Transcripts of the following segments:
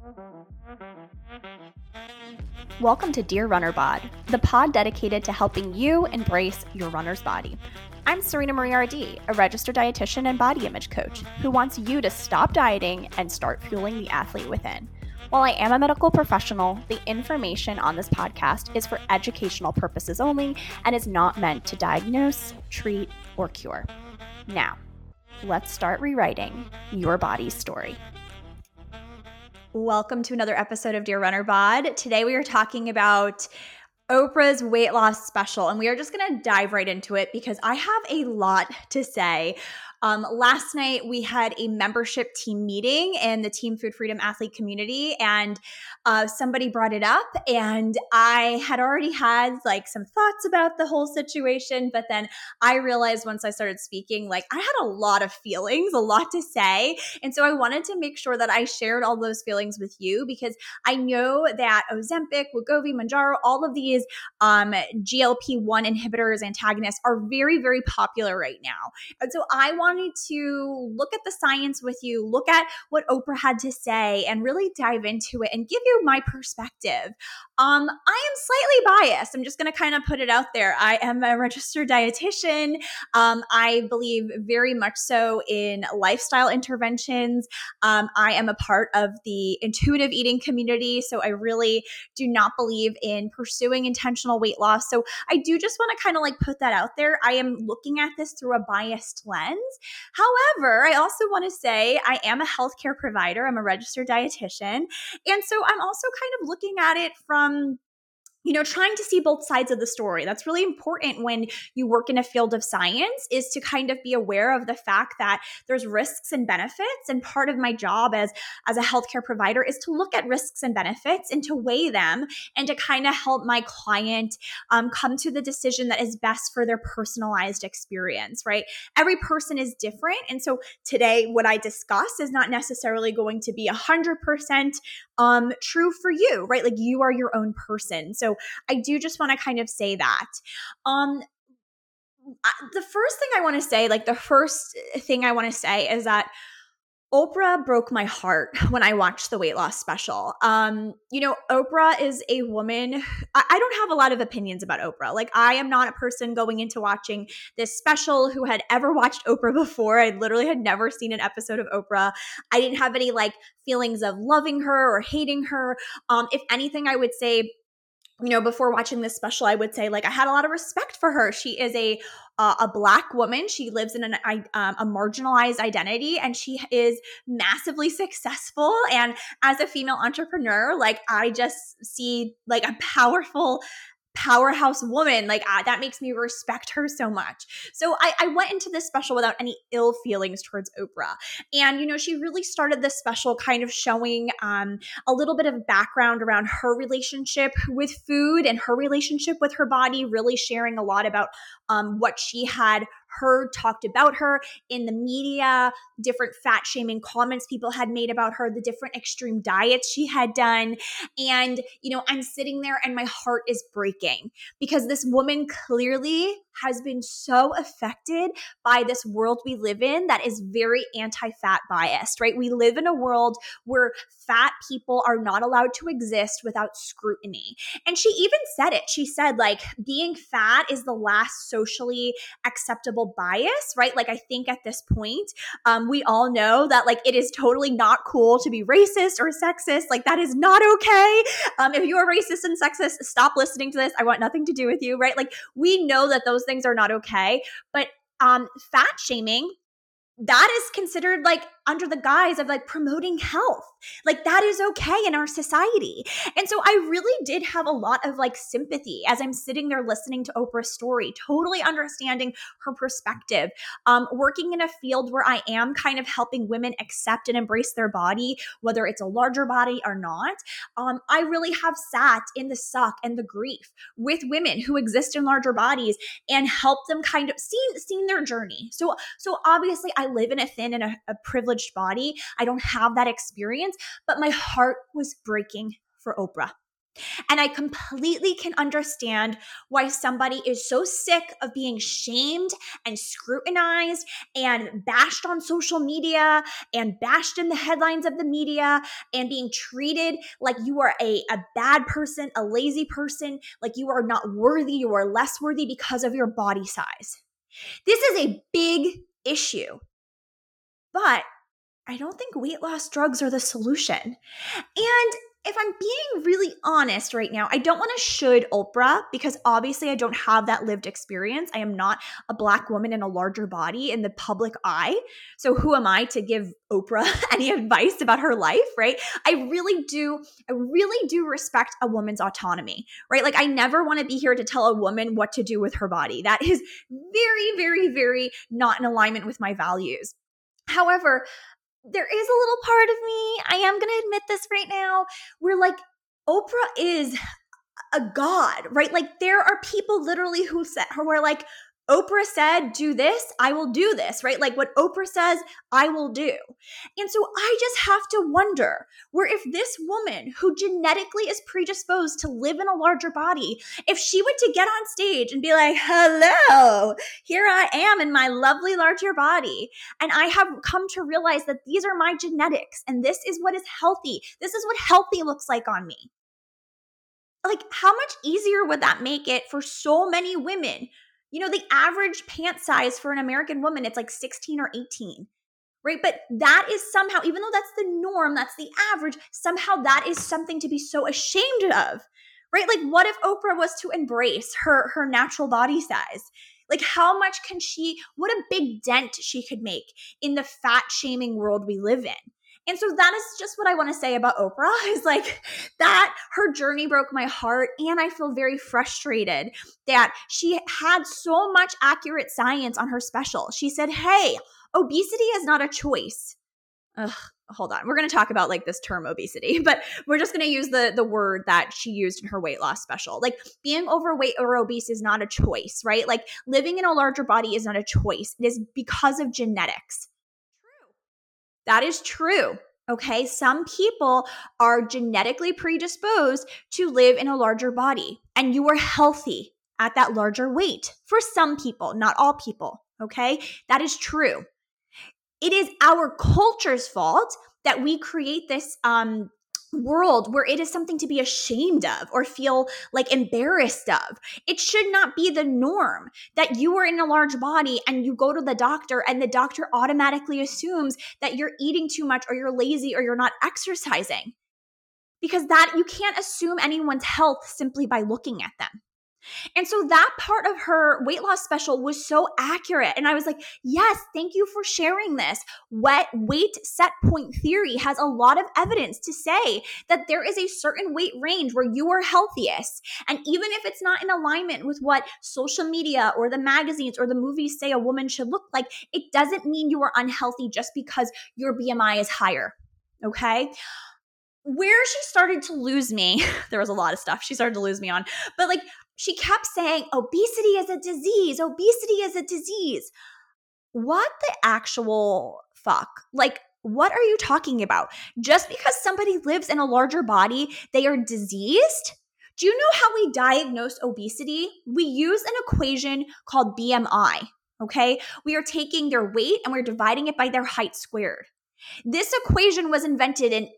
Welcome to Dear Runner Bod, the pod dedicated to helping you embrace your runner's body. I'm Serena Marie RD, a registered dietitian and body image coach who wants you to stop dieting and start fueling the athlete within. While I am a medical professional, the information on this podcast is for educational purposes only and is not meant to diagnose, treat, or cure. Now, let's start rewriting your body's story. Welcome to another episode of Dear Runner Bod. Today we are talking about Oprah's weight loss special, and we are just going to dive right into it because I have a lot to say. Last night we had a membership team meeting in the Team Food Freedom athlete community, and somebody brought it up, and I had already had some thoughts about the whole situation, but then I realized once I started speaking, I had a lot of feelings, a lot to say, and so I wanted to make sure that I shared all those feelings with you because I know that Ozempic, Wegovy, Mounjaro, all of these GLP-1 inhibitors, antagonists are very, very popular right now, and so I wanted to look at the science with you, look at what Oprah had to say, and really dive into it and give you my perspective. I am slightly biased. I'm just going to kind of put it out there. I am a registered dietitian. I believe very much so in lifestyle interventions. I am a part of the intuitive eating community, so I really do not believe in pursuing intentional weight loss. So I do just want to kind of put that out there. I am looking at this through a biased lens. However, I also want to say I am a healthcare provider. I'm a registered dietitian. And so I'm also kind of looking at it from trying to see both sides of the story. That's really important when you work in a field of science, is to kind of be aware of the fact that there's risks and benefits. And part of my job as a healthcare provider is to look at risks and benefits and to weigh them and to kind of help my client come to the decision that is best for their personalized experience, right? Every person is different. And so today, what I discuss is not necessarily going to be 100% true for you, right? You are your own person. So I do just want to kind of say that. The first thing I want to say is that Oprah broke my heart when I watched the weight loss special. Oprah is a woman. I don't have a lot of opinions about Oprah. I am not a person going into watching this special who had ever watched Oprah before. I literally had never seen an episode of Oprah. I didn't have any feelings of loving her or hating her. If anything, I would say, before watching this special, I would say I had a lot of respect for her. She is a Black woman. She lives in a marginalized identity, and she is massively successful. And as a female entrepreneur, I just see a powerhouse woman. That makes me respect her so much. So I went into this special without any ill feelings towards Oprah. And, she really started this special kind of showing a little bit of background around her relationship with food and her relationship with her body, really sharing a lot about what she had heard talked about her in the media, different fat shaming comments people had made about her, the different extreme diets she had done. And, I'm sitting there and my heart is breaking because this woman clearly has been so affected by this world we live in that is very anti-fat biased, right? We live in a world where fat people are not allowed to exist without scrutiny. And she even said it. She said, being fat is the last socially acceptable bias, right? I think at this point, we all know that it is totally not cool to be racist or sexist. That is not okay. If you are racist and sexist, stop listening to this. I want nothing to do with you, right? We know that those things are not okay, but fat shaming, that is considered under the guise of promoting health. That is okay in our society. And so I really did have a lot of sympathy as I'm sitting there listening to Oprah's story, totally understanding her perspective, working in a field where I am kind of helping women accept and embrace their body, whether it's a larger body or not. I really have sat in the suck and the grief with women who exist in larger bodies and helped them kind of seen their journey. So obviously I live in a thin and a privileged body. I don't have that experience, but my heart was breaking for Oprah. And I completely can understand why somebody is so sick of being shamed and scrutinized and bashed on social media and bashed in the headlines of the media and being treated like you are a bad person, a lazy person, like you are not worthy, you are less worthy because of your body size. This is a big issue. But I don't think weight loss drugs are the solution. And if I'm being really honest right now, I don't want to should Oprah because obviously I don't have that lived experience. I am not a Black woman in a larger body in the public eye. So who am I to give Oprah any advice about her life, right? I really do respect a woman's autonomy, right? Like I never want to be here to tell a woman what to do with her body. That is very, very, very not in alignment with my values. However, there is a little part of me, I am going to admit this right now, where like Oprah is a god, right? Like there are people literally who are like, Oprah said, do this, I will do this, right? Like what Oprah says, I will do. And so I just have to wonder where if this woman who genetically is predisposed to live in a larger body, if she were to get on stage and be like, hello, here I am in my lovely larger body. And I have come to realize that these are my genetics and this is what is healthy. This is what healthy looks like on me. Like how much easier would that make it for so many women? You know, the average pant size for an American woman, it's like 16 or 18, right? But that is somehow, even though that's the norm, that's the average, somehow that is something to be so ashamed of, right? Like what if Oprah was to embrace her natural body size? Like how much can what a big dent she could make in the fat shaming world we live in. And so that is just what I want to say about Oprah is like that her journey broke my heart. And I feel very frustrated that she had so much accurate science on her special. She said, hey, obesity is not a choice. Hold on. We're going to talk about like this term obesity, but we're just going to use the word that she used in her weight loss special. Like being overweight or obese is not a choice, right? Like living in a larger body is not a choice. It is because of genetics. That is true. Okay. Some people are genetically predisposed to live in a larger body, and you are healthy at that larger weight for some people, not all people. Okay. That is true. It is our culture's fault that we create this world where it is something to be ashamed of or feel like embarrassed of. It should not be the norm that you are in a large body and you go to the doctor and the doctor automatically assumes that you're eating too much or you're lazy or you're not exercising. Because that you can't assume anyone's health simply by looking at them. And so that part of her weight loss special was so accurate. And I was like, yes, thank you for sharing this. Weight set point theory has a lot of evidence to say that there is a certain weight range where you are healthiest. And even if it's not in alignment with what social media or the magazines or the movies say a woman should look like, it doesn't mean you are unhealthy just because your BMI is higher. Okay? Where she started to lose me, there was a lot of stuff she started to lose me on, but like she kept saying, obesity is a disease. Obesity is a disease. What the actual fuck? Like, what are you talking about? Just because somebody lives in a larger body, they are diseased? Do you know how we diagnose obesity? We use an equation called BMI, okay? We are taking their weight and we're dividing it by their height squared. This equation was invented in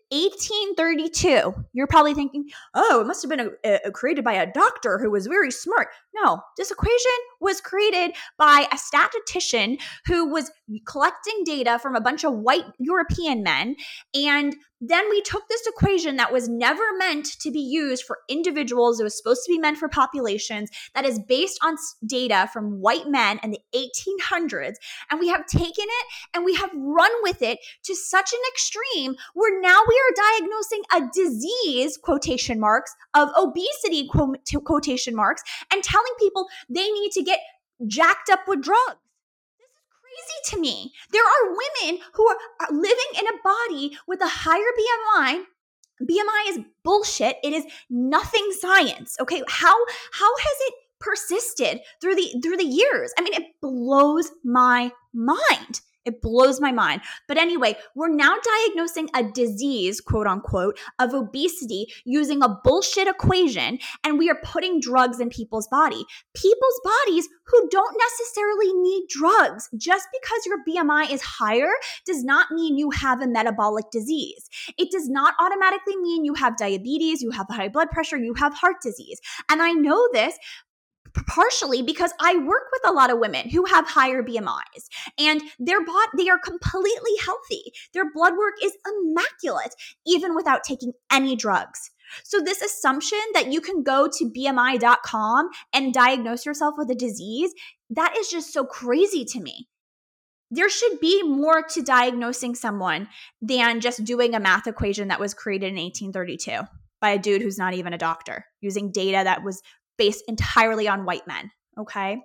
1832. You're probably thinking, oh, it must have been created by a doctor who was very smart. No, this equation was created by a statistician who was collecting data from a bunch of white European men. And then we took this equation that was never meant to be used for individuals. It was supposed to be meant for populations that is based on data from white men in the 1800s. And we have taken it and we have run with it to such an extreme where now we are diagnosing a disease, quotation marks, of obesity, quotation marks, and telling people they need to get jacked up with drugs. This is crazy to me. There are women who are living in a body with a higher BMI. BMI is bullshit. It is nothing science. Okay, how has it persisted through the years? I mean, it blows my mind. It blows my mind. But anyway, we're now diagnosing a disease, quote unquote, of obesity using a bullshit equation, and we are putting drugs in people's bodies who don't necessarily need drugs. Just because your BMI is higher does not mean you have a metabolic disease. It does not automatically mean you have diabetes, you have high blood pressure, you have heart disease. And I know this partially because I work with a lot of women who have higher BMIs and they are completely healthy. Their blood work is immaculate, even without taking any drugs. So this assumption that you can go to BMI.com and diagnose yourself with a disease, that is just so crazy to me. There should be more to diagnosing someone than just doing a math equation that was created in 1832 by a dude who's not even a doctor, using data that was based entirely on white men, okay?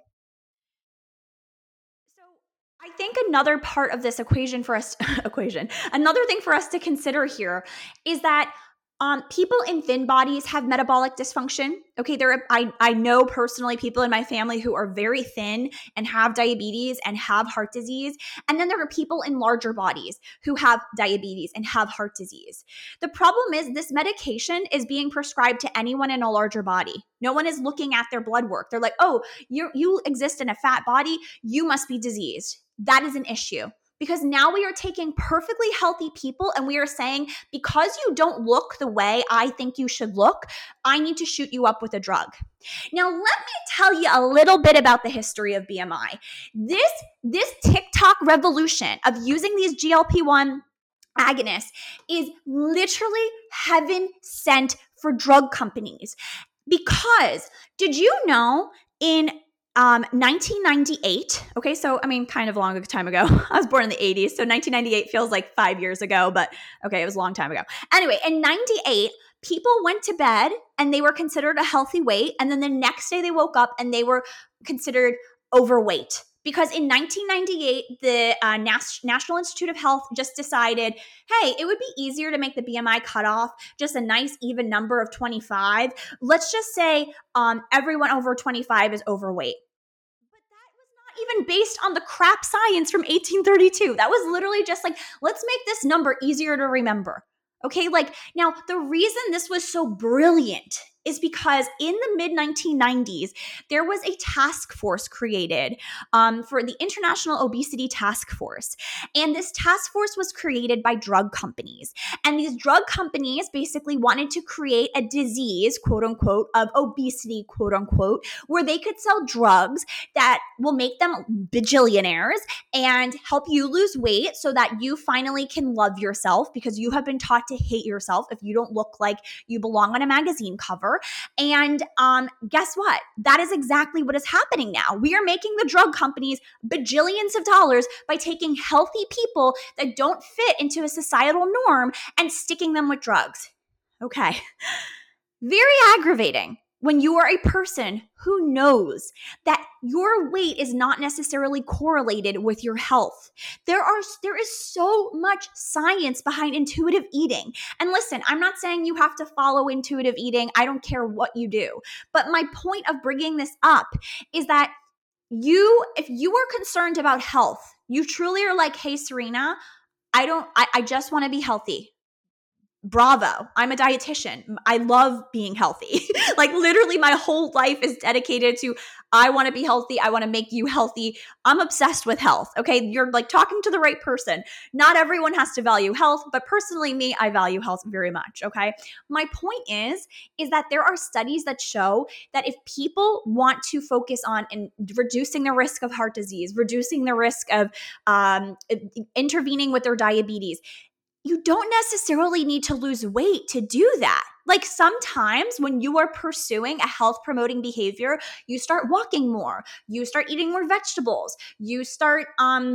So I think another part of this another thing for us to consider here is that people in thin bodies have metabolic dysfunction. Okay, I know personally people in my family who are very thin and have diabetes and have heart disease. And then there are people in larger bodies who have diabetes and have heart disease. The problem is this medication is being prescribed to anyone in a larger body. No one is looking at their blood work. They're like, oh, you exist in a fat body, you must be diseased. That is an issue. Because now we are taking perfectly healthy people and we are saying, because you don't look the way I think you should look, I need to shoot you up with a drug. Now, let me tell you a little bit about the history of BMI. This TikTok revolution of using these GLP-1 agonists is literally heaven sent for drug companies. Because did you know in 1998, okay, so I mean, kind of a long time ago. I was born in the 80s, so 1998 feels like 5 years ago, but okay, it was a long time ago. Anyway, in 98, people went to bed and they were considered a healthy weight, and then the next day they woke up and they were considered overweight. Because in 1998, the National Institute of Health just decided, hey, it would be easier to make the BMI cutoff just a nice even number of 25. Let's just say everyone over 25 is overweight. But that was not even based on the crap science from 1832. That was literally just like, let's make this number easier to remember. Okay, like now the reason this was so brilliant is because in the mid-1990s, there was a task force created for the International Obesity Task Force. And this task force was created by drug companies. And these drug companies basically wanted to create a disease, quote unquote, of obesity, quote unquote, where they could sell drugs that will make them bajillionaires and help you lose weight so that you finally can love yourself, because you have been taught to hate yourself if you don't look like you belong on a magazine cover. And guess what? That is exactly what is happening now. We are making the drug companies bajillions of dollars by taking healthy people that don't fit into a societal norm and sticking them with drugs. Okay. Very aggravating when you are a person who knows that your weight is not necessarily correlated with your health. There is so much science behind intuitive eating. And listen, I'm not saying you have to follow intuitive eating. I don't care what you do. But my point of bringing this up is that if you are concerned about health, you truly are like, hey, Serena, I just want to be healthy. Bravo. I'm a dietitian. I love being healthy. Like literally my whole life is dedicated to, I want to be healthy. I want to make you healthy. I'm obsessed with health. Okay. You're like talking to the right person. Not everyone has to value health, but personally me, I value health very much. Okay. My point is that there are studies that show that if people want to focus on reducing the risk of heart disease, reducing the risk of intervening with their diabetes, you don't necessarily need to lose weight to do that. Like sometimes when you are pursuing a health promoting behavior, you start walking more, you start eating more vegetables, you start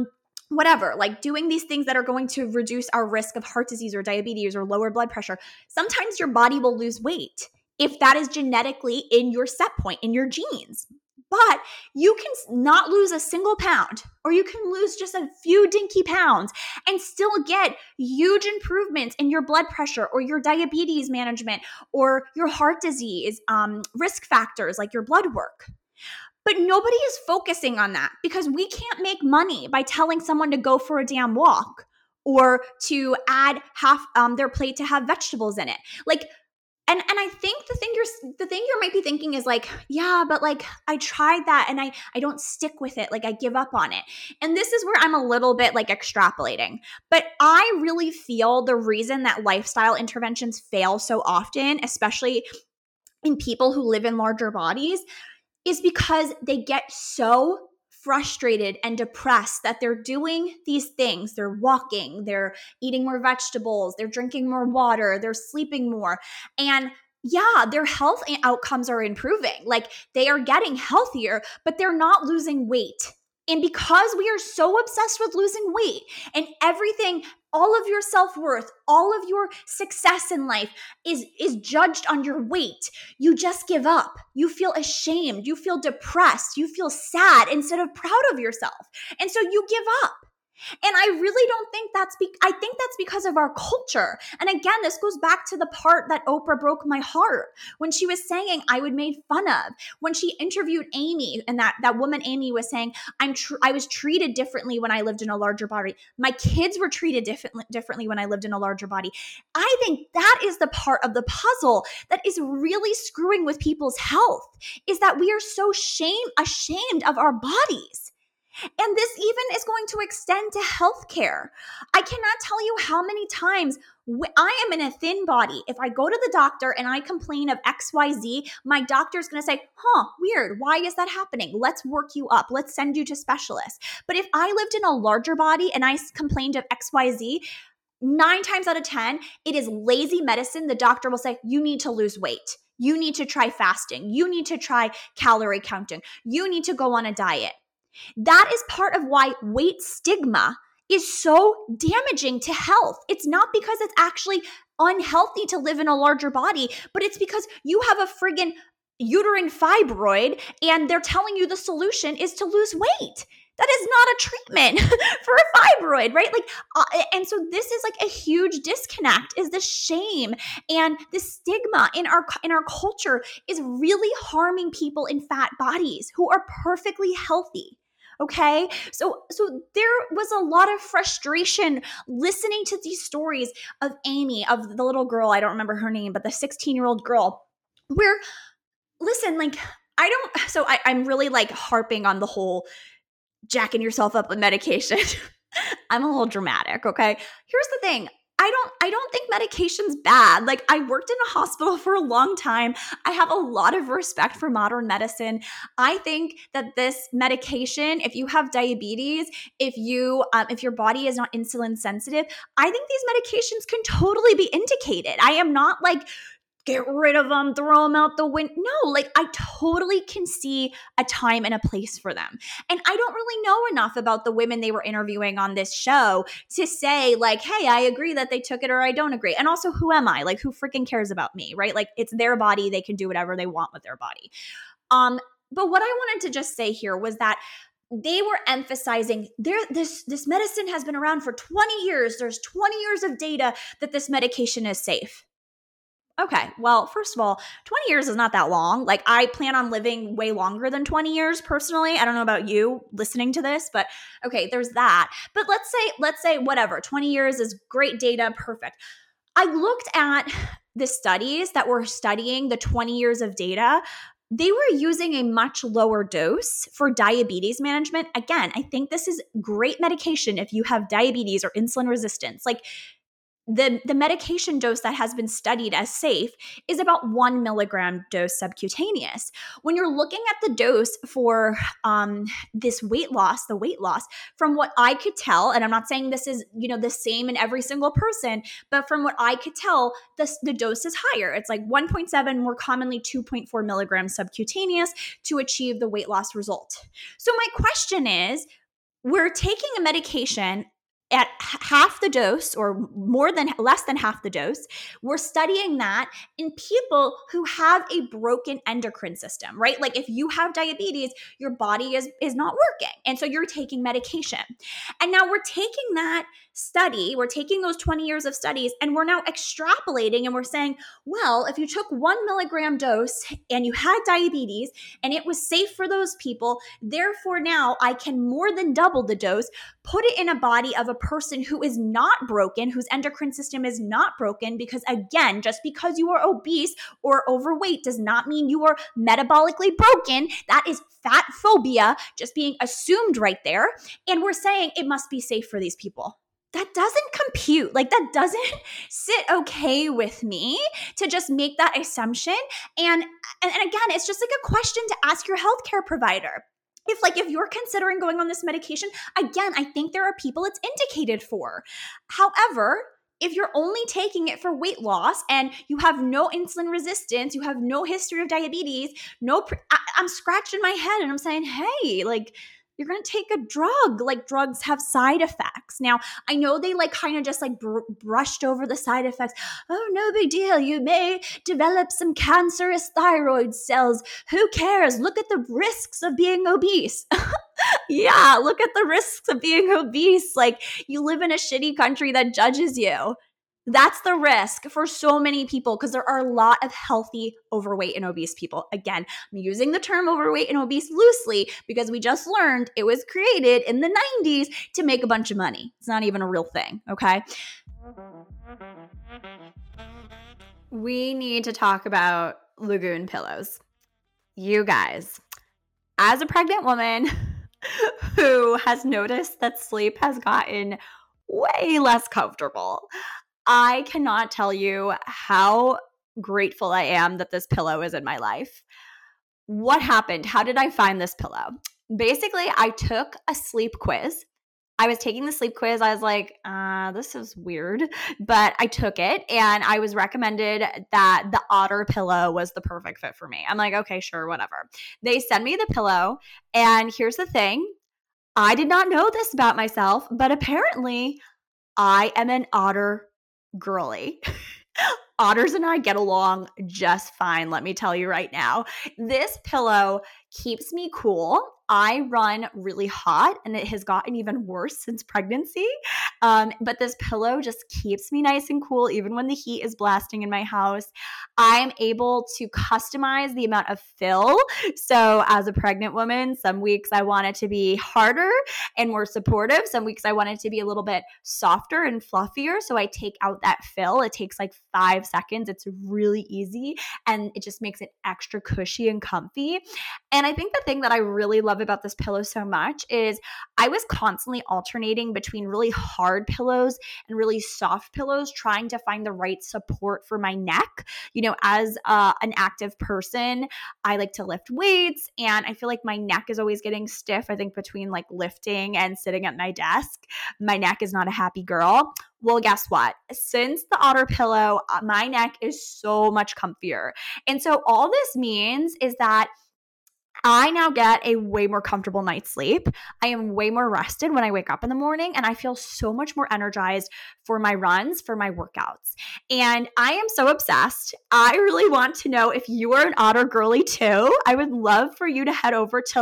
like doing these things that are going to reduce our risk of heart disease or diabetes or lower blood pressure. Sometimes your body will lose weight if that is genetically in your set point, in your genes. But you can not lose a single pound, or you can lose just a few dinky pounds and still get huge improvements in your blood pressure or your diabetes management or your heart disease risk factors like your blood work. But nobody is focusing on that because we can't make money by telling someone to go for a damn walk or to add half their plate to have vegetables in it. Like, and I think the thing you might be thinking is like, yeah, but like I tried that and I don't stick with it. Like I give up on it. And this is where I'm a little bit like extrapolating. But I really feel the reason that lifestyle interventions fail so often, especially in people who live in larger bodies, is because they get so frustrated and depressed that they're doing these things. They're walking, they're eating more vegetables, they're drinking more water, they're sleeping more. And yeah, their health outcomes are improving. Like they are getting healthier, but they're not losing weight. And because we are so obsessed with losing weight and everything, all of your self-worth, all of your success in life is judged on your weight, you just give up. You feel ashamed. You feel depressed. You feel sad instead of proud of yourself. And so you give up. And I really don't think I think that's because of our culture. And again, this goes back to the part that Oprah broke my heart when she was saying I would made fun of. When she interviewed Amy, and that woman Amy was saying, I was treated differently when I lived in a larger body. My kids were treated differently when I lived in a larger body. I think that is the part of the puzzle that is really screwing with people's health, is that we are so ashamed of our bodies. And this even is going to extend to healthcare. I cannot tell you how many times I am in a thin body. If I go to the doctor and I complain of XYZ, my doctor's going to say, weird. Why is that happening? Let's work you up. Let's send you to specialists. But if I lived in a larger body and I complained of XYZ, 9 times out of 10, it is lazy medicine. The doctor will say, you need to lose weight. You need to try fasting. You need to try calorie counting. You need to go on a diet. That is part of why weight stigma is so damaging to health. It's not because it's actually unhealthy to live in a larger body, but it's because you have a friggin' uterine fibroid and they're telling you the solution is to lose weight. That is not a treatment for a fibroid, right? And so this is like a huge disconnect, is the shame and the stigma in our culture is really harming people in fat bodies who are perfectly healthy. Okay. So there was a lot of frustration listening to these stories of Amy, of the little girl, I don't remember her name, but the 16-year-old girl, where, listen, like, I'm really like harping on the whole jacking yourself up with medication. I'm a little dramatic. Okay. Here's the thing. I don't think medication's bad. Like, I worked in a hospital for a long time. I have a lot of respect for modern medicine. I think that this medication, if you have diabetes, if your body is not insulin sensitive, I think these medications can totally be indicated. I am not like, get rid of them, throw them out the window. No, like I totally can see a time and a place for them. And I don't really know enough about the women they were interviewing on this show to say like, hey, I agree that they took it or I don't agree. And also, who am I? Like, who freaking cares about me, right? Like, it's their body. They can do whatever they want with their body. But what I wanted to just say here was that they were emphasizing this medicine has been around for 20 years. There's 20 years of data that this medication is safe. Okay, well, first of all, 20 years is not that long. Like, I plan on living way longer than 20 years personally. I don't know about you listening to this, but okay, there's that. But let's say whatever, 20 years is great data, perfect. I looked at the studies that were studying the 20 years of data. They were using a much lower dose for diabetes management. Again, I think this is great medication if you have diabetes or insulin resistance. Like, the medication dose that has been studied as safe is about 1 milligram dose subcutaneous. When you're looking at the dose for this weight loss, from what I could tell, and I'm not saying this is the same in every single person, but from what I could tell, the dose is higher. It's like 1.7, more commonly 2.4 milligrams subcutaneous to achieve the weight loss result. So my question is, we're taking a medication at half the dose or less than half the dose, we're studying that in people who have a broken endocrine system, right? Like if you have diabetes, your body is not working. And so you're taking medication. And now we're taking that study, we're taking those 20 years of studies, and we're now extrapolating and we're saying, well, if you took 1 milligram dose and you had diabetes and it was safe for those people, therefore now I can more than double the dose, put it in a body of a person who is not broken, whose endocrine system is not broken, because again, just because you are obese or overweight does not mean you are metabolically broken. That is fat phobia just being assumed right there. And we're saying it must be safe for these people. That doesn't compute. Like that doesn't sit okay with me to just make that assumption. And again, it's just like a question to ask your healthcare provider. If you're considering going on this medication, again, I think there are people it's indicated for. However, if you're only taking it for weight loss and you have no insulin resistance, you have no history of diabetes, I'm scratching my head and I'm saying, hey, like, you're going to take a drug. Like drugs have side effects. Now, I know they like kind of just like brushed over the side effects. Oh, no big deal. You may develop some cancerous thyroid cells. Who cares? Look at the risks of being obese. Yeah, look at the risks of being obese. Like you live in a shitty country that judges you. That's the risk for so many people because there are a lot of healthy, overweight, and obese people. Again, I'm using the term overweight and obese loosely because we just learned it was created in the 90s to make a bunch of money. It's not even a real thing, okay? We need to talk about Lagoon pillows. You guys, as a pregnant woman who has noticed that sleep has gotten way less comfortable, I cannot tell you how grateful I am that this pillow is in my life. What happened? How did I find this pillow? Basically, I took a sleep quiz. I was taking the sleep quiz. I was like, this is weird, but I took it and I was recommended that the Otter pillow was the perfect fit for me. I'm like, okay, sure, whatever. They sent me the pillow, and here's the thing. I did not know this about myself, but apparently I am an Otter girly. Otters and I get along just fine, let me tell you right now. This pillow keeps me cool. I run really hot, and it has gotten even worse since pregnancy. But this pillow just keeps me nice and cool, even when the heat is blasting in my house. I'm able to customize the amount of fill. So as a pregnant woman, some weeks I want it to be harder and more supportive. Some weeks I want it to be a little bit softer and fluffier. So I take out that fill. It takes like 5 seconds. It's really easy, and it just makes it extra cushy and comfy. And I think the thing that I really love about this pillow so much is I was constantly alternating between really hard pillows and really soft pillows, trying to find the right support for my neck. You know, as an active person, I like to lift weights, and I feel like my neck is always getting stiff. I think between like lifting and sitting at my desk, my neck is not a happy girl. Well, guess what? Since the Otter pillow, my neck is so much comfier. And so all this means is that I now get a way more comfortable night's sleep. I am way more rested when I wake up in the morning, and I feel so much more energized for my runs, for my workouts. And I am so obsessed. I really want to know if you are an Otter girly too. I would love for you to head over to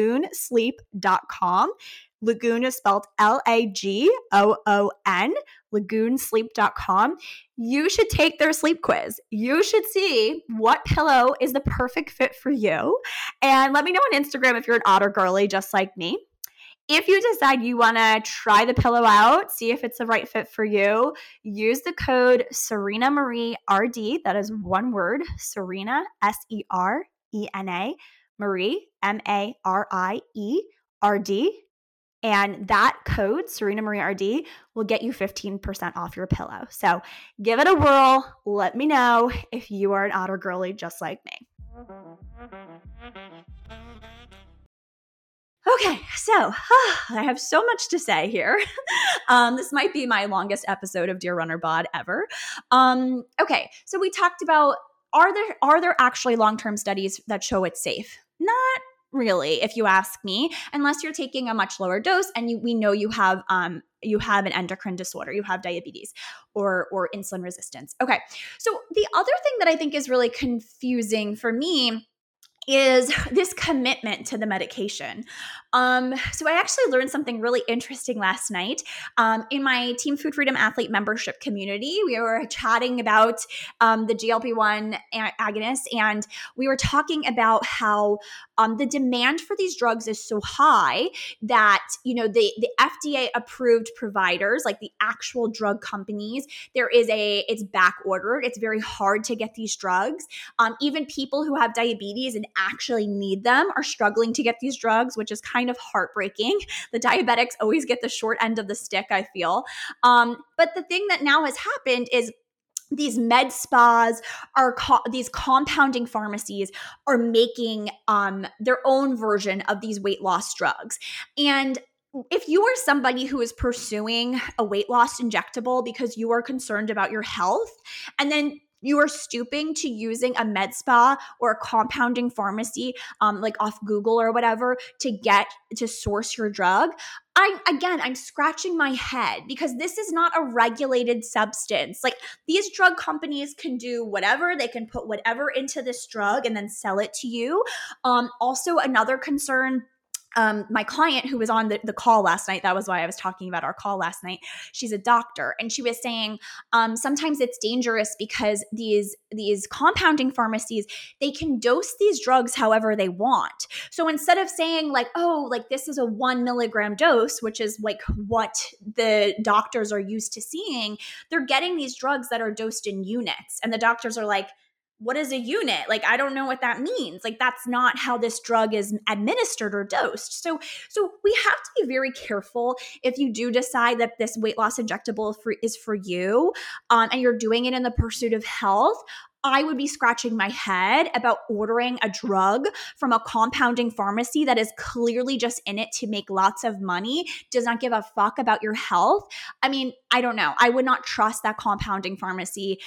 lagoonsleep.com. Lagoon is spelled Lagoon, lagoonsleep.com. You should take their sleep quiz. You should see what pillow is the perfect fit for you. And let me know on Instagram if you're an Otter girly just like me. If you decide you want to try the pillow out, see if it's the right fit for you, use the code Serena Marie RD. That is one word, Serena, SERENA, Marie, MARIE, RD. And that code, Serena Marie RD, will get you 15% off your pillow. So give it a whirl. Let me know if you are an Otter girly just like me. Okay, so I have so much to say here. This might be my longest episode of Dear Runner Bod ever. Okay, so we talked about, are there actually long-term studies that show it's safe? Not really, if you ask me, unless you're taking a much lower dose and we know you have an endocrine disorder, you have diabetes or insulin resistance. Okay. So the other thing that I think is really confusing for me is this commitment to the medication. So I actually learned something really interesting last night. In my Team Food Freedom Athlete membership community, we were chatting about the GLP-1 agonist, and we were talking about how the demand for these drugs is so high that, the FDA approved providers, like the actual drug companies, it's back ordered. It's very hard to get these drugs. Even people who have diabetes and actually need them are struggling to get these drugs, which is kind of heartbreaking. The diabetics always get the short end of the stick, I feel. But the thing that now has happened is these med spas these compounding pharmacies are making their own version of these weight loss drugs. And if you are somebody who is pursuing a weight loss injectable because you are concerned about your health, and then you are stooping to using a med spa or a compounding pharmacy, like off Google or whatever, to source your drug, I'm scratching my head because this is not a regulated substance. Like, these drug companies can do whatever, they can put whatever into this drug and then sell it to you. Also, another concern, my client who was on the call last night, that was why I was talking about our call last night. She's a doctor, and she was saying sometimes it's dangerous because these compounding pharmacies, they can dose these drugs however they want. So instead of saying like, oh, like this is a 1 milligram dose, which is like what the doctors are used to seeing, they're getting these drugs that are dosed in units, and the doctors are like, what is a unit? Like, I don't know what that means. Like, that's not how this drug is administered or dosed. So we have to be very careful if you do decide that this weight loss injectable is for you, and you're doing it in the pursuit of health. I would be scratching my head about ordering a drug from a compounding pharmacy that is clearly just in it to make lots of money, does not give a fuck about your health. I mean, I don't know. I would not trust that compounding pharmacy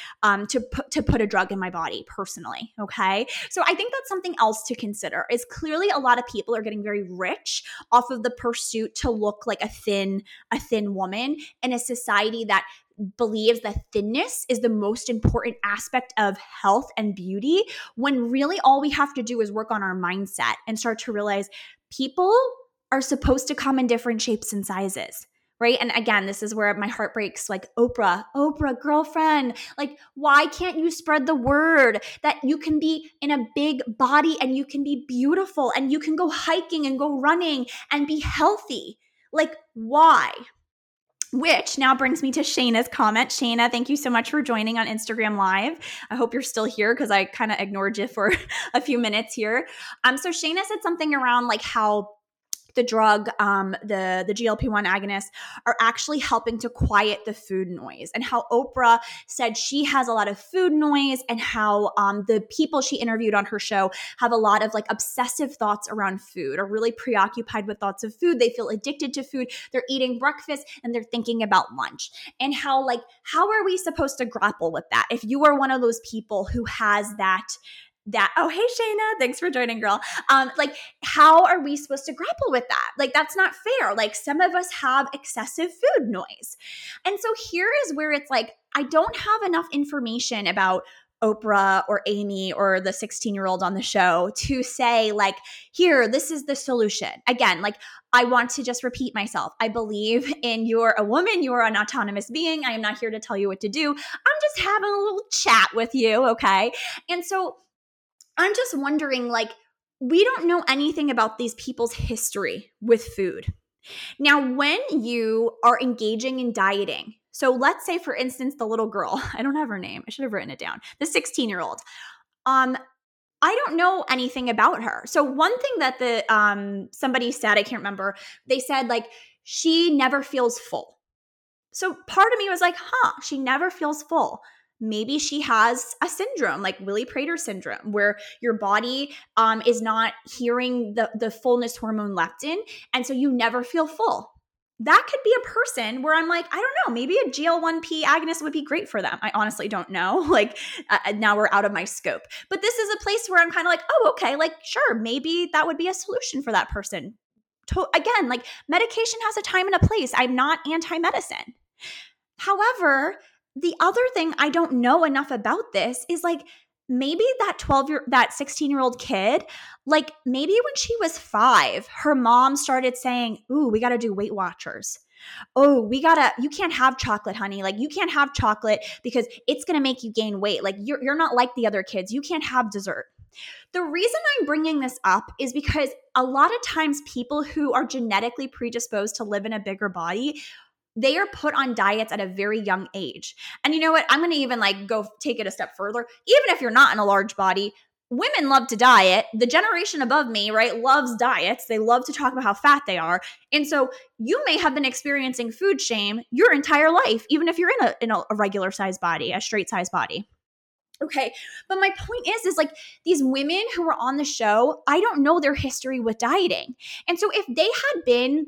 to put a drug in my body personally, okay? So I think that's something else to consider, is clearly a lot of people are getting very rich off of the pursuit to look like a thin woman in a society that believes that thinness is the most important aspect of health and beauty, when really all we have to do is work on our mindset and start to realize people are supposed to come in different shapes and sizes, right? And again, this is where my heart breaks. Like, Oprah, girlfriend, like, why can't you spread the word that you can be in a big body and you can be beautiful and you can go hiking and go running and be healthy? Like, why? Which now brings me to Shayna's comment. Shayna, thank you so much for joining on Instagram Live. I hope you're still here because I kind of ignored you for a few minutes here. So Shayna said something around like how the drug, the GLP-1 agonists are actually helping to quiet the food noise, and how Oprah said she has a lot of food noise, and how the people she interviewed on her show have a lot of like obsessive thoughts around food, are really preoccupied with thoughts of food. They feel addicted to food. They're eating breakfast and they're thinking about lunch. And how are we supposed to grapple with that? If you are one of those people who has that, oh, hey, Shayna, thanks for joining, girl. Like, how are we supposed to grapple with that? Like, that's not fair. Like, some of us have excessive food noise. And so here is where it's like, I don't have enough information about Oprah or Amy or the 16-year-old on the show to say like, here, this is the solution. Again, like, I want to just repeat myself. I believe in you're a woman, you are an autonomous being. I am not here to tell you what to do. I'm just having a little chat with you, okay? And so I'm just wondering, like, we don't know anything about these people's history with food. Now, when you are engaging in dieting, so let's say, for instance, the little girl, I don't have her name. I should have written it down. The 16-year-old. I don't know anything about her. So one thing that somebody said, I can't remember, they said like, she never feels full. So part of me was like, she never feels full. Maybe she has a syndrome like Willie Prater syndrome, where your body is not hearing the fullness hormone leptin, and so you never feel full. that could be a person where I'm like, I don't know, maybe a GL1P agonist would be great for them. I honestly don't know. Like now we're out of my scope. But this is a place where I'm kind of like, oh, okay, like sure, maybe that would be a solution for that person. Again, like medication has a time and a place. I'm not anti-medicine. However, the other thing I don't know enough about this is like maybe that 16-year-old kid, like maybe when she was 5, her mom started saying, ooh, we got to do Weight Watchers. Oh, you can't have chocolate, honey. Like you can't have chocolate because it's going to make you gain weight. Like you're not like the other kids. You can't have dessert. The reason I'm bringing this up is because a lot of times people who are genetically predisposed to live in a bigger body, they are put on diets at a very young age. And you know what? I'm going to even like go take it a step further. Even if you're not in a large body, women love to diet. The generation above me, right, loves diets. They love to talk about how fat they are. And so you may have been experiencing food shame your entire life, even if you're in a regular size body, a straight size body. Okay. But my point is like these women who were on the show, I don't know their history with dieting. And so if they had been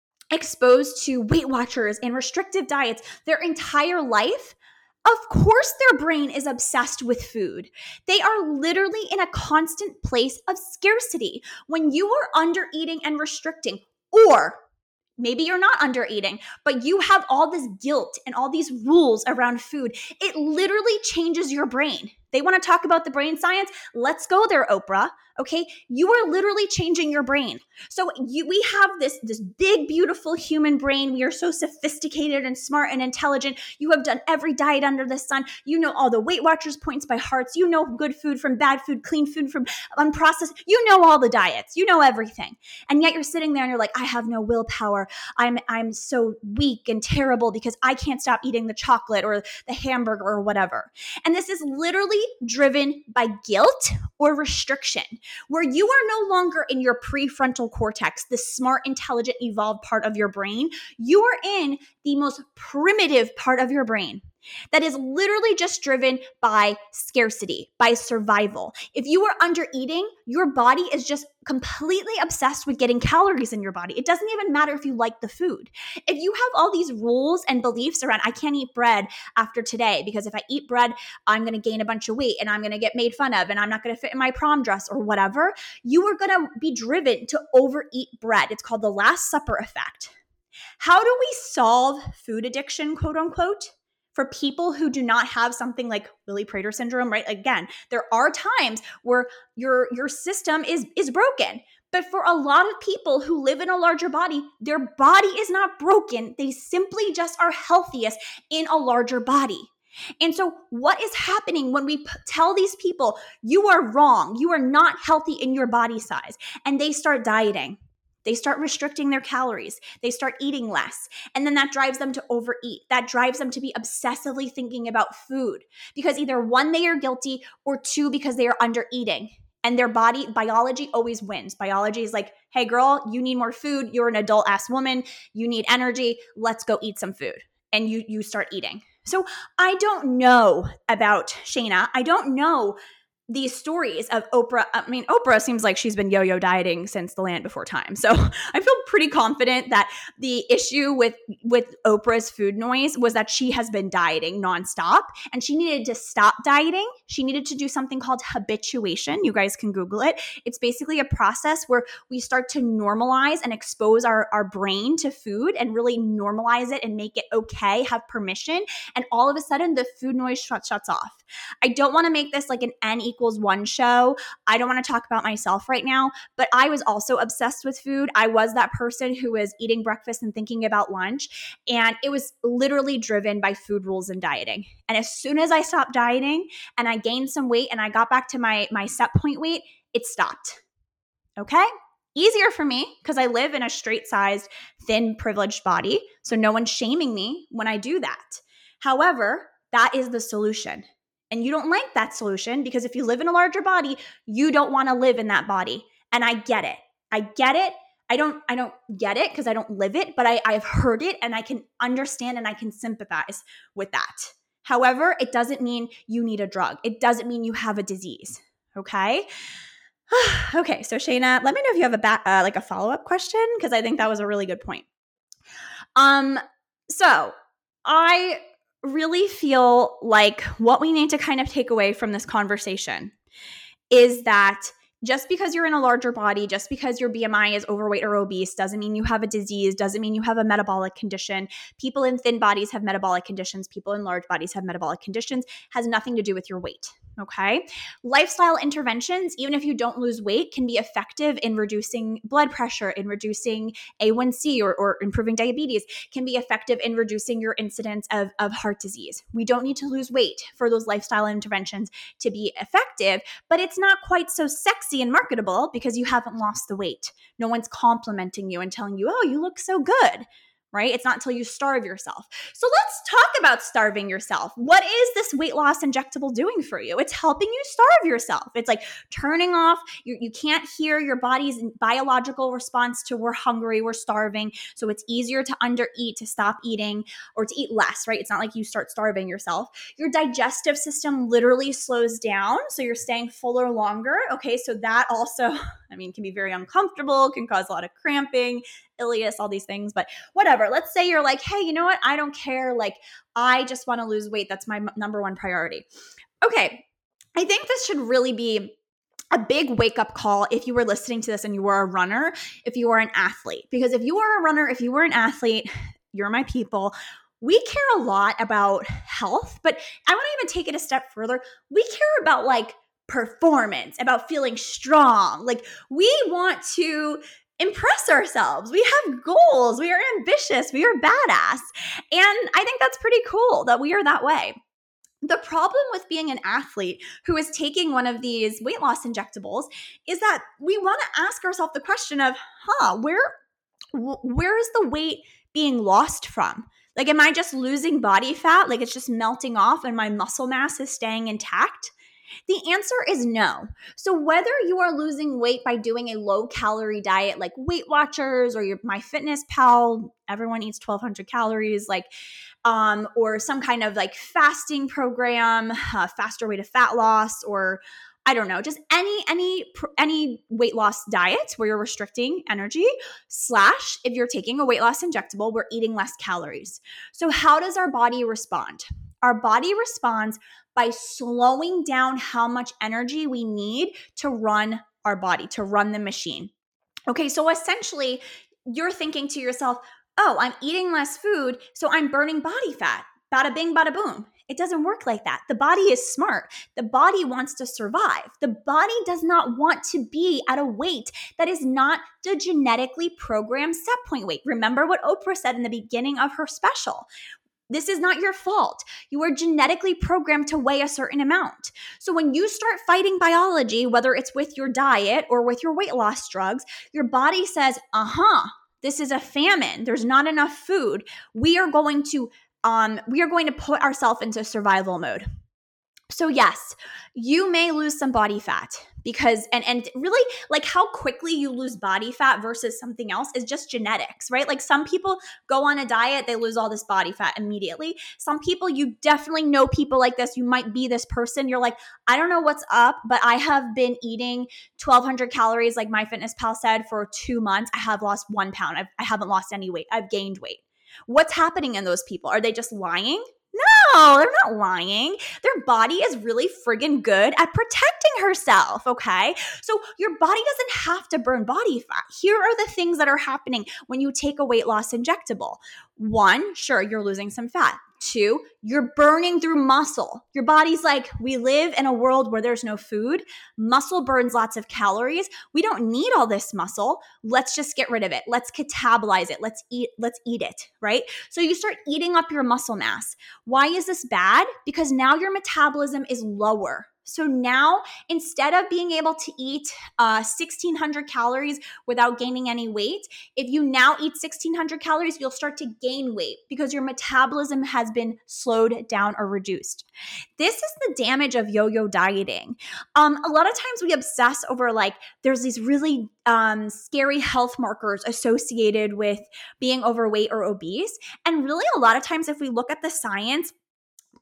exposed to Weight Watchers and restrictive diets their entire life, of course their brain is obsessed with food. They are literally in a constant place of scarcity. When you are under eating and restricting, or maybe you're not under eating, but you have all this guilt and all these rules around food, it literally changes your brain. They want to talk about the brain science? Let's go there, Oprah. Okay, you are literally changing your brain. So we have this big, beautiful human brain. We are so sophisticated and smart and intelligent. You have done every diet under the sun. You know all the Weight Watchers points by hearts. You know good food from bad food, clean food from unprocessed. You know all the diets. You know everything. And yet you're sitting there and you're like, I have no willpower. I'm so weak and terrible because I can't stop eating the chocolate or the hamburger or whatever. And this is literally driven by guilt or restriction, where you are no longer in your prefrontal cortex, the smart, intelligent, evolved part of your brain. You are in the most primitive part of your brain that is literally just driven by scarcity, by survival. If you are under eating, your body is just completely obsessed with getting calories in your body. It doesn't even matter if you like the food. If you have all these rules and beliefs around, I can't eat bread after today because if I eat bread, I'm going to gain a bunch of weight and I'm going to get made fun of and I'm not going to fit in my prom dress or whatever, you are going to be driven to overeat bread. It's called the Last Supper effect. How do we solve food addiction, quote unquote? For people who do not have something like Lily Prater syndrome, right? Again, there are times where your system is broken. But for a lot of people who live in a larger body, their body is not broken. They simply just are healthiest in a larger body. And so what is happening when we tell these people, you are wrong, you are not healthy in your body size, and they start dieting? They start restricting their calories. They start eating less. And then that drives them to overeat. That drives them to be obsessively thinking about food because either 1, they are guilty, or 2, because they are under eating. And their biology always wins. Biology is like, hey girl, you need more food. You're an adult ass woman. You need energy. Let's go eat some food. And you start eating. So I don't know about Shayna. I don't know these stories of Oprah. I mean, Oprah seems like she's been yo-yo dieting since the land before time. So I feel pretty confident that the issue with Oprah's food noise was that she has been dieting nonstop and she needed to stop dieting. She needed to do something called habituation. You guys can Google it. It's basically a process where we start to normalize and expose our brain to food and really normalize it and make it okay, have permission. And all of a sudden the food noise shuts off. I don't want to make this like an N=1 show. I don't want to talk about myself right now, but I was also obsessed with food. I was that person who was eating breakfast and thinking about lunch, and it was literally driven by food rules and dieting. And as soon as I stopped dieting and I gained some weight and I got back to my set point weight, it stopped. Okay? Easier for me because I live in a straight-sized, thin, privileged body, so no one's shaming me when I do that. However, that is the solution. And you don't like that solution because if you live in a larger body, you don't want to live in that body. And I get it. I get it. I don't get it because I don't live it, but I've heard it and I can understand and I can sympathize with that. However, it doesn't mean you need a drug. It doesn't mean you have a disease. Okay? Okay, so Shayna, let me know if you have a follow-up question because I think that was a really good point. So I really feel like what we need to kind of take away from this conversation is that just because you're in a larger body, just because your BMI is overweight or obese, doesn't mean you have a disease, doesn't mean you have a metabolic condition. People in thin bodies have metabolic conditions. People in large bodies have metabolic conditions. Has nothing to do with your weight, okay? Lifestyle interventions, even if you don't lose weight, can be effective in reducing blood pressure, in reducing A1C or improving diabetes, can be effective in reducing your incidence of heart disease. We don't need to lose weight for those lifestyle interventions to be effective, but it's not quite so sexy and marketable because you haven't lost the weight. No one's complimenting you and telling you, oh, you look so good, right? It's not until you starve yourself. So let's talk about starving yourself. What is this weight loss injectable doing for you? It's helping you starve yourself. It's like turning off, you can't hear your body's biological response to we're hungry, we're starving. So it's easier to undereat, to stop eating, or to eat less, right? It's not like you start starving yourself. Your digestive system literally slows down, so you're staying fuller longer. Okay, so that also, can be very uncomfortable, can cause a lot of cramping, ileus, all these things, but whatever. Let's say you're like, hey, you know what? I don't care. Like, I just want to lose weight. That's my number one priority. Okay. I think this should really be a big wake-up call if you were listening to this and you were a runner, if you were an athlete. Because if you are a runner, if you were an athlete, you're my people. We care a lot about health, but I want to even take it a step further. We care about like performance, about feeling strong. Like we want to impress ourselves. We have goals. We are ambitious. We are badass. And I think that's pretty cool that we are that way. The problem with being an athlete who is taking one of these weight loss injectables is that we want to ask ourselves the question of, where is the weight being lost from? Like, am I just losing body fat? Like it's just melting off and my muscle mass is staying intact? The answer is no. So whether you are losing weight by doing a low-calorie diet like Weight Watchers or your MyFitnessPal, everyone eats 1,200 calories, or some kind of like fasting program, faster way to fat loss, or I don't know, just any weight loss diet where you're restricting energy, / if you're taking a weight loss injectable, we're eating less calories. So how does our body respond? Our body responds by slowing down how much energy we need to run our body, to run the machine. Okay, so essentially, you're thinking to yourself, oh, I'm eating less food, so I'm burning body fat. Bada bing, bada boom. It doesn't work like that. The body is smart. The body wants to survive. The body does not want to be at a weight that is not the genetically programmed set point weight. Remember what Oprah said in the beginning of her special. This is not your fault. You are genetically programmed to weigh a certain amount. So when you start fighting biology, whether it's with your diet or with your weight loss drugs, your body says, this is a famine. There's not enough food. We are going to put ourselves into survival mode. So yes, you may lose some body fat because, and really like how quickly you lose body fat versus something else is just genetics, right? Like some people go on a diet, they lose all this body fat immediately. Some people, you definitely know people like this. You might be this person. You're like, I don't know what's up, but I have been eating 1,200 calories, like MyFitnessPal said, for 2 months. I have lost 1 pound. I haven't lost any weight. I've gained weight. What's happening in those people? Are they just lying? No, they're not lying. Their body is really friggin' good at protecting herself, okay? So your body doesn't have to burn body fat. Here are the things that are happening when you take a weight loss injectable. 1, sure, you're losing some fat. 2, you're burning through muscle. Your body's like, we live in a world where there's no food. Muscle burns lots of calories. We don't need all this muscle. Let's just get rid of it. Let's catabolize it. Let's eat it, right? So you start eating up your muscle mass. Why is this bad? Because now your metabolism is lower. So now, instead of being able to eat 1,600 calories without gaining any weight, if you now eat 1,600 calories, you'll start to gain weight because your metabolism has been slowed down or reduced. This is the damage of yo-yo dieting. A lot of times we obsess over there's these really scary health markers associated with being overweight or obese. And really, a lot of times if we look at the science,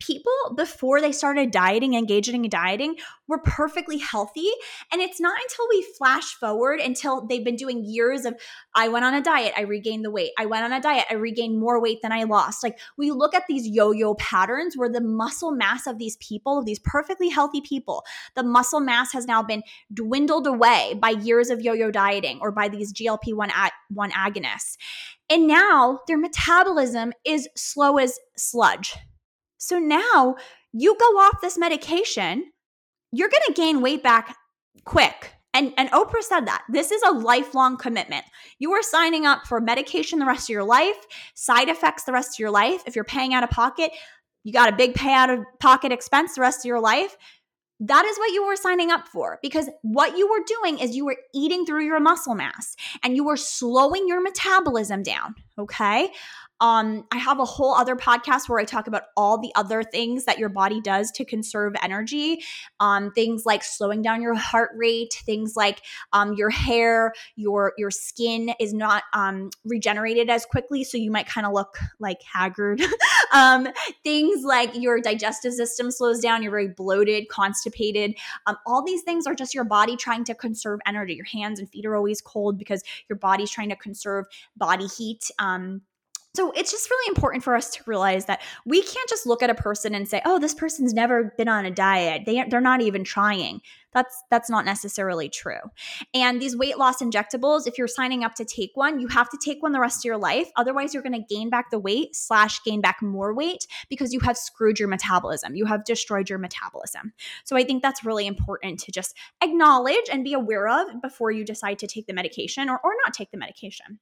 people before they started dieting, engaging in dieting, were perfectly healthy. And it's not until we flash forward until they've been doing years of, I went on a diet, I regained the weight. I went on a diet, I regained more weight than I lost. Like, we look at these yo-yo patterns where the muscle mass of these people, of these perfectly healthy people, the muscle mass has now been dwindled away by years of yo-yo dieting or by these GLP-1 agonists. And now their metabolism is slow as sludge. So now you go off this medication, you're going to gain weight back quick. And Oprah said that. This is a lifelong commitment. You are signing up for medication the rest of your life, side effects the rest of your life. If you're paying out of pocket, you got a big pay out of pocket expense the rest of your life. That is what you were signing up for, because what you were doing is you were eating through your muscle mass and you were slowing your metabolism down, okay? I have a whole other podcast where I talk about all the other things that your body does to conserve energy. Things like slowing down your heart rate, things like your hair, your skin is not regenerated as quickly, so you might kind of look like haggard. Things like your digestive system slows down, you're very bloated, constipated. All these things are just your body trying to conserve energy. Your hands and feet are always cold because your body's trying to conserve body heat. So it's just really important for us to realize that we can't just look at a person and say, oh, this person's never been on a diet. They're not even trying. That's not necessarily true. And these weight loss injectables, if you're signing up to take one, you have to take one the rest of your life. Otherwise, you're going to gain back the weight / gain back more weight because you have screwed your metabolism. You have destroyed your metabolism. So I think that's really important to just acknowledge and be aware of before you decide to take the medication or not take the medication.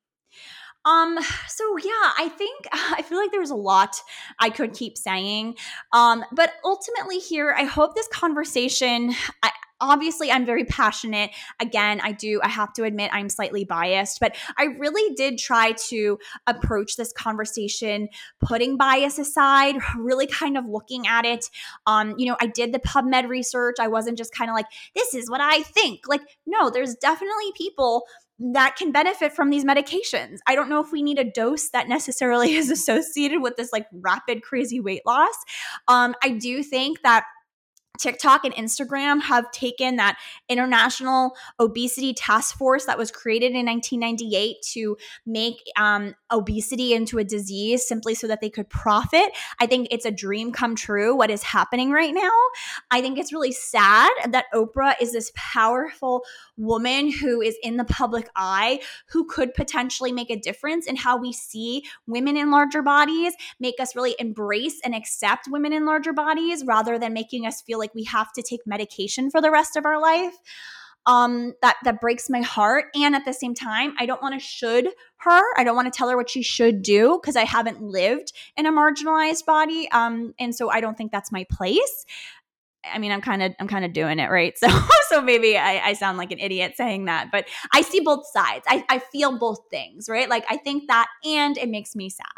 So yeah, I feel like there's a lot I could keep saying. But ultimately here, I hope this conversation, obviously I'm very passionate. Again, I have to admit I'm slightly biased, but I really did try to approach this conversation, putting bias aside, really kind of looking at it. I did the PubMed research. I wasn't just kind of like, this is what I think. Like, no, there's definitely people that can benefit from these medications. I don't know if we need a dose that necessarily is associated with this like rapid, crazy weight loss. I do think that TikTok and Instagram have taken that international obesity task force that was created in 1998 to make obesity into a disease simply so that they could profit. I think it's a dream come true what is happening right now. I think it's really sad that Oprah is this powerful woman who is in the public eye, who could potentially make a difference in how we see women in larger bodies, make us really embrace and accept women in larger bodies rather than making us feel like we have to take medication for the rest of our life. That breaks my heart. And at the same time, I don't want to should her. I don't want to tell her what she should do because I haven't lived in a marginalized body. And so I don't think that's my place. I mean, I'm kind of doing it, right? So maybe I sound like an idiot saying that, but I see both sides. I feel both things, right? Like I think that, and it makes me sad.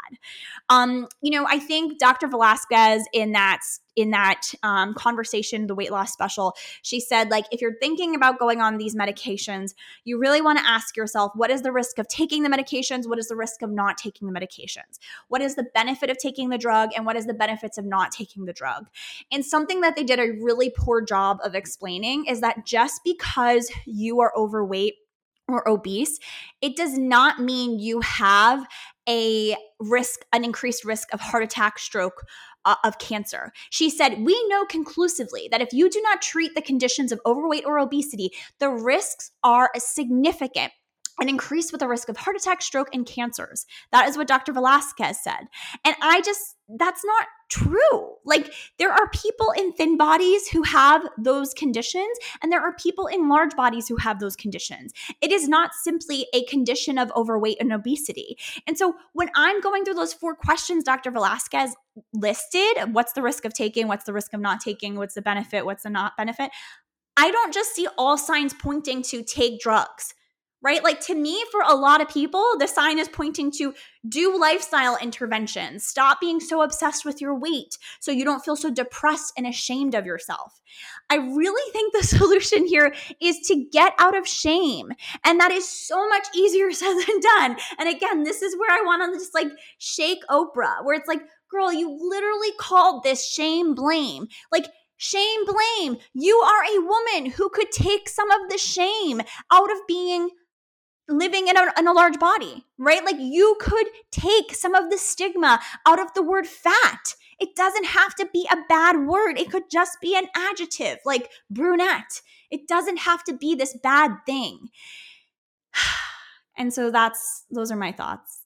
I think Dr. Velasquez in that conversation, the weight loss special, she said, like, if you're thinking about going on these medications, you really want to ask yourself, what is the risk of taking the medications? What is the risk of not taking the medications? What is the benefit of taking the drug? And what is the benefits of not taking the drug? And something that they did a really poor job of explaining is that just because you are overweight or obese, it does not mean you have an increased risk of heart attack, stroke, of cancer. She said, we know conclusively that if you do not treat the conditions of overweight or obesity, the risks are significant and increase with the risk of heart attack, stroke, and cancers. That is what Dr. Velasquez said. And that's not true. Like, there are people in thin bodies who have those conditions, and there are people in large bodies who have those conditions. It is not simply a condition of overweight and obesity. And so when I'm going through those 4 questions Dr. Velasquez listed, what's the risk of taking, what's the risk of not taking, what's the benefit, what's the not benefit, I don't just see all signs pointing to take drugs. Right? Like, to me, for a lot of people, the sign is pointing to do lifestyle interventions. Stop being so obsessed with your weight so you don't feel so depressed and ashamed of yourself. I really think the solution here is to get out of shame. And that is so much easier said than done. And again, this is where I want to just like shake Oprah, where it's like, girl, you literally called this shame blame. Like, shame blame. You are a woman who could take some of the shame out of living in a large body, right? Like, you could take some of the stigma out of the word fat. It doesn't have to be a bad word. It could just be an adjective like brunette. It doesn't have to be this bad thing. And so those are my thoughts.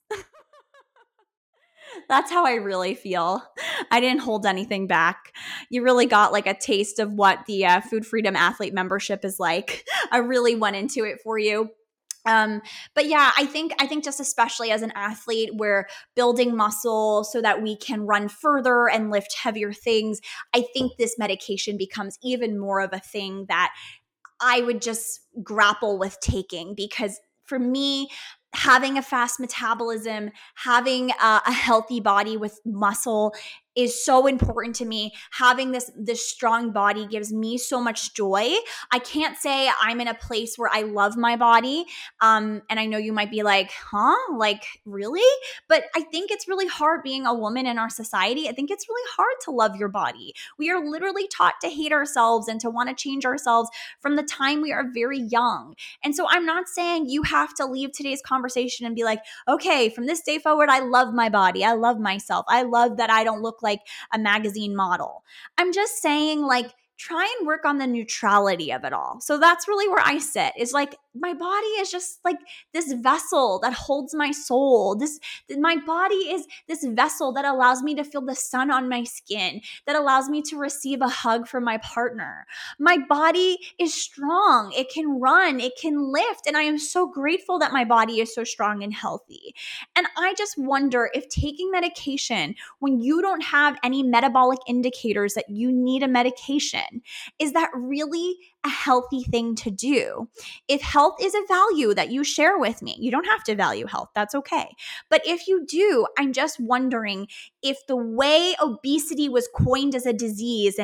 That's how I really feel. I didn't hold anything back. You really got like a taste of what the Food Freedom Athlete membership is like. I really went into it for you. But yeah, I think just especially as an athlete, we're building muscle so that we can run further and lift heavier things. I think this medication becomes even more of a thing that I would just grapple with taking, because for me, having a fast metabolism, having a healthy body with muscle is so important to me. Having this strong body gives me so much joy. I can't say I'm in a place where I love my body. And I know you might be like, huh? Like, really? But I think it's really hard being a woman in our society. I think it's really hard to love your body. We are literally taught to hate ourselves and to want to change ourselves from the time we are very young. And so I'm not saying you have to leave today's conversation and be like, okay, from this day forward, I love my body. I love myself. I love that I don't look like a magazine model. I'm just saying, like, try and work on the neutrality of it all. So that's really where I sit, is like, my body is just like this vessel that holds my soul. My body is this vessel that allows me to feel the sun on my skin, that allows me to receive a hug from my partner. My body is strong. It can run, it can lift. And I am so grateful that my body is so strong and healthy. And I just wonder if taking medication when you don't have any metabolic indicators that you need a medication, is that really a healthy thing to do? If health is a value that you share with me, you don't have to value health. That's okay. But if you do, I'm just wondering if the way obesity was coined as a disease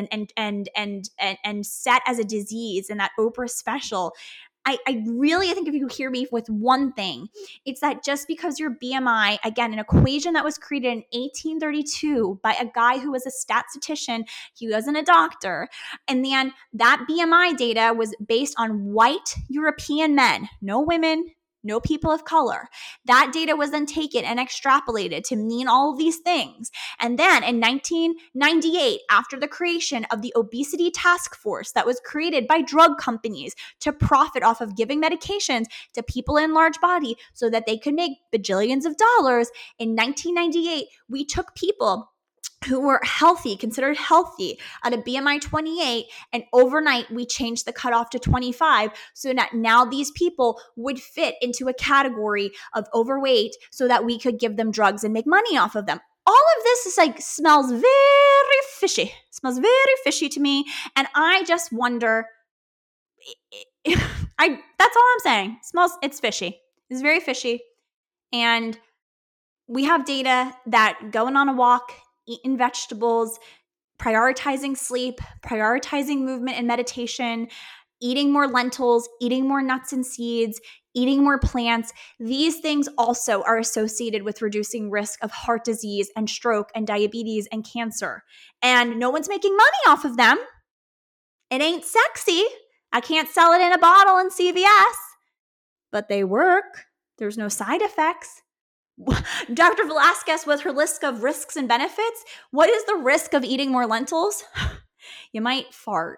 and set as a disease in that Oprah special, I think if you hear me with one thing, it's that just because your BMI, again, an equation that was created in 1832 by a guy who was a statistician, he wasn't a doctor, and then that BMI data was based on white European men, no women, no people of color. That data was then taken and extrapolated to mean all of these things. And then in 1998, after the creation of the Obesity Task Force that was created by drug companies to profit off of giving medications to people in large body so that they could make bajillions of dollars, in 1998, we took people who were healthy, considered healthy, at a BMI 28, and overnight we changed the cutoff to 25 so that now these people would fit into a category of overweight so that we could give them drugs and make money off of them. All of this is like, smells very fishy. Smells very fishy to me. And I just wonder, that's all I'm saying. It's fishy. It's very fishy. And we have data that going on a walk, eating vegetables, prioritizing sleep, prioritizing movement and meditation, eating more lentils, eating more nuts and seeds, eating more plants, these things also are associated with reducing risk of heart disease and stroke and diabetes and cancer. And no one's making money off of them. It ain't sexy. I can't sell it in a bottle in CVS, but they work. There's no side effects. Dr. Velasquez, with her list of risks and benefits, what is the risk of eating more lentils? You might fart.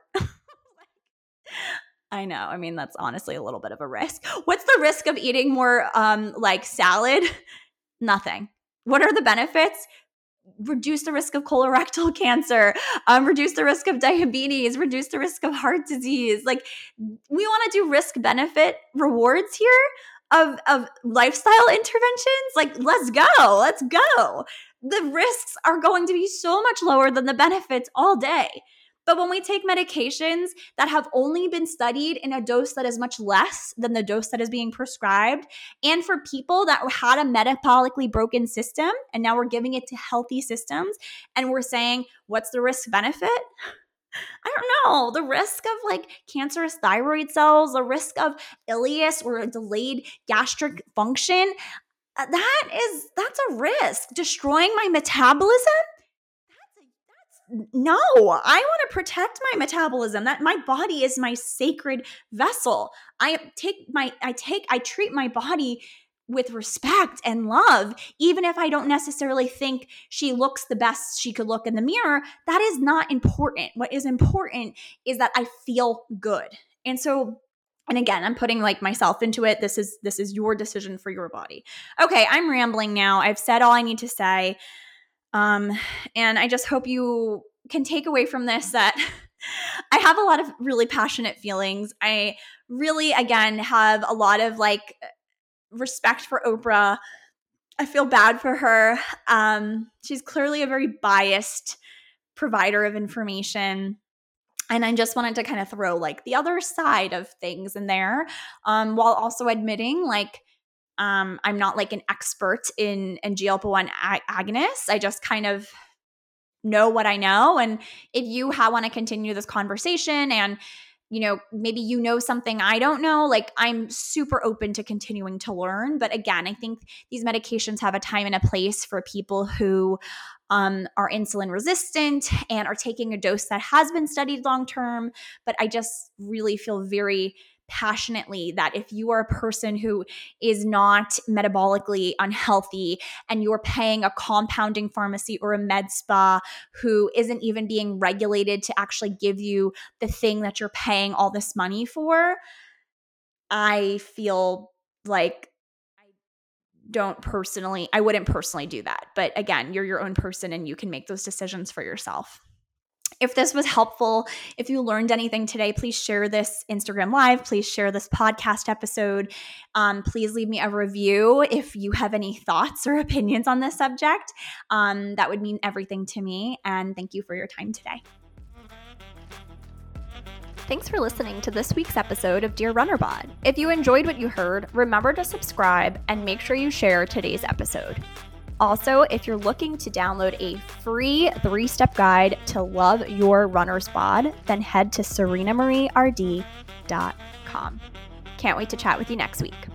I know. I mean, that's honestly a little bit of a risk. What's the risk of eating more like salad? Nothing. What are the benefits? Reduce the risk of colorectal cancer, reduce the risk of diabetes, reduce the risk of heart disease. Like, we want to do risk benefit rewards here of lifestyle interventions. Like, let's go. The risks are going to be so much lower than the benefits all day. But when we take medications that have only been studied in a dose that is much less than the dose that is being prescribed, and for people that had a metabolically broken system, and now we're giving it to healthy systems, and we're saying, what's the risk benefit? I don't know, the risk of like cancerous thyroid cells, the risk of ileus or delayed gastric function, that's a risk. Destroying my metabolism? no, I want to protect my metabolism. That my body is my sacred vessel. I treat my body with respect and love, even if I don't necessarily think she looks the best she could look in the mirror. That is not important. What is important is that I feel good. And so, and again, I'm putting like myself into it. This is your decision for your body. Okay, I'm rambling now. I've said all I need to say. And I just hope you can take away from this that I have a lot of really passionate feelings. I really, again, have a lot of like respect for Oprah. I feel bad for her. She's clearly a very biased provider of information. And I just wanted to kind of throw like the other side of things in there, while also admitting like I'm not like an expert in GLP-1 agonists. I just kind of know what I know. And if you want to continue this conversation and maybe something I don't know, like I'm super open to continuing to learn. But again, I think these medications have a time and a place for people who are insulin resistant and are taking a dose that has been studied long-term. But I just really feel very passionately that if you are a person who is not metabolically unhealthy and you're paying a compounding pharmacy or a med spa who isn't even being regulated to actually give you the thing that you're paying all this money for, I feel like I wouldn't personally do that. But again, you're your own person and you can make those decisions for yourself. If this was helpful, if you learned anything today, please share this Instagram Live. Please share this podcast episode. Please leave me a review if you have any thoughts or opinions on this subject. That would mean everything to me. And thank you for your time today. Thanks for listening to this week's episode of Dear Runner Bod. If you enjoyed what you heard, remember to subscribe and make sure you share today's episode. Also, if you're looking to download a free 3-step guide to love your runner's bod, then head to serenamarierd.com. Can't wait to chat with you next week.